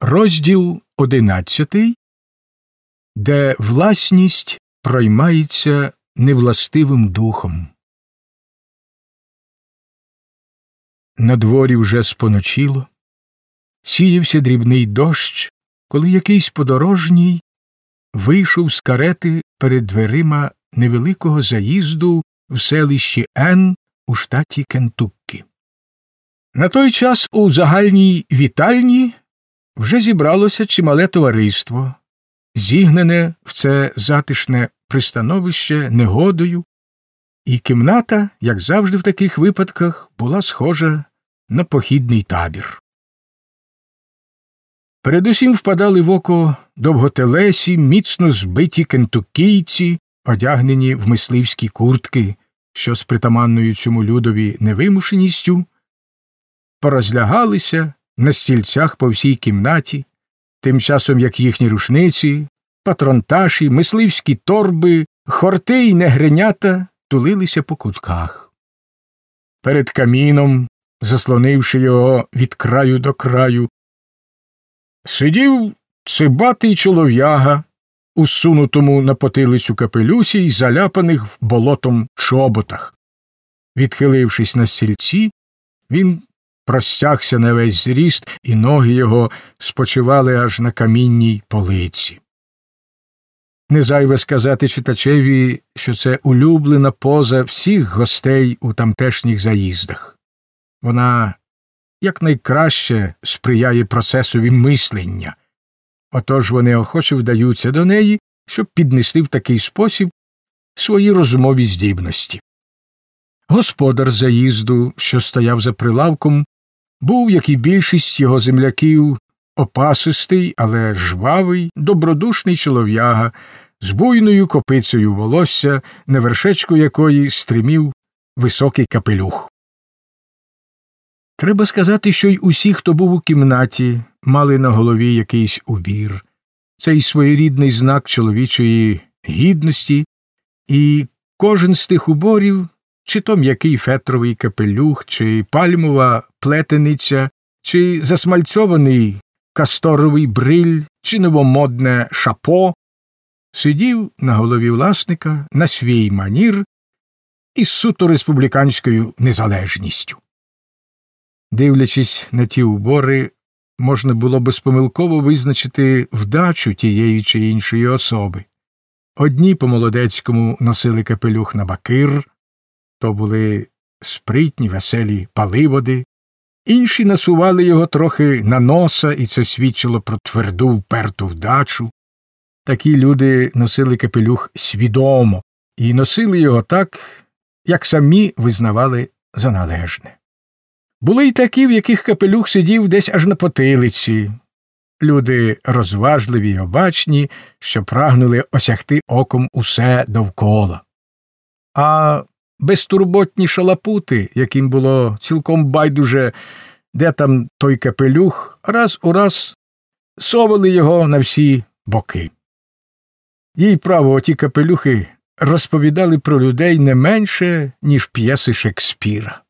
Розділ 11, де власність проймається невластивим духом. На дворі вже споночило, сіявся дрібний дощ, коли якийсь подорожній вийшов з карети перед дверима невеликого заїзду в селищі Н у штаті Кентуккі. На той час у загальній вітальні вже зібралося чимале товариство, зігнане в це затишне пристановище негодою, і кімната, як завжди в таких випадках, була схожа на похідний табір. Передусім впадали в око довготелесі, міцно збиті кентуккійці, одягнені в мисливські куртки, що з притаманною цьому людові невимушеністю порозлягалися на стільцях по всій кімнаті, тим часом як їхні рушниці, патронташі, мисливські торби, хорти й негренята тулилися по кутках. Перед каміном, заслонивши його від краю до краю, сидів цибатий чолов'яга у сунутому на потилицю капелюсі й заляпаних болотом чоботах. Відхилившись на стільці, він простягся на весь зріст, і ноги його спочивали аж на камінній полиці. Не зайве сказати читачеві, що це улюблена поза всіх гостей у тамтешніх заїздах. Вона якнайкраще сприяє процесові мислення, отож вони охоче вдаються до неї, щоб піднести в такий спосіб свої розумові здібності. Господар заїзду, що стояв за прилавком, був, як і більшість його земляків, опасистий, але жвавий, добродушний чолов'яга з буйною копицею волосся, на вершечку якої стримів високий капелюх. Треба сказати, що й усі, хто був у кімнаті, мали на голові якийсь убір. Цей своєрідний знак чоловічої гідності, і кожен з тих уборів, чи то м'який фетровий капелюх, чи пальмова плетениця, чи засмальцьований касторовий бриль, чи новомодне шапо, сидів на голові власника на свій манір із суто республіканською незалежністю. Дивлячись на ті убори, можна було безпомилково визначити вдачу тієї чи іншої особи. Одні по-молодецькому носили капелюх на бакир, то були спритні, веселі паливоди, інші насували його трохи на носа, і це свідчило про тверду, вперту вдачу. Такі люди носили капелюх свідомо і носили його так, як самі визнавали за належне. Були й такі, в яких капелюх сидів десь аж на потилиці. Люди розважливі й обачні, що прагнули осягти оком усе довкола. А безтурботні шалапути, яким було цілком байдуже, де там той капелюх, раз у раз совали його на всі боки. Їй право, оті капелюхи розповідали про людей не менше, ніж п'єси Шекспіра.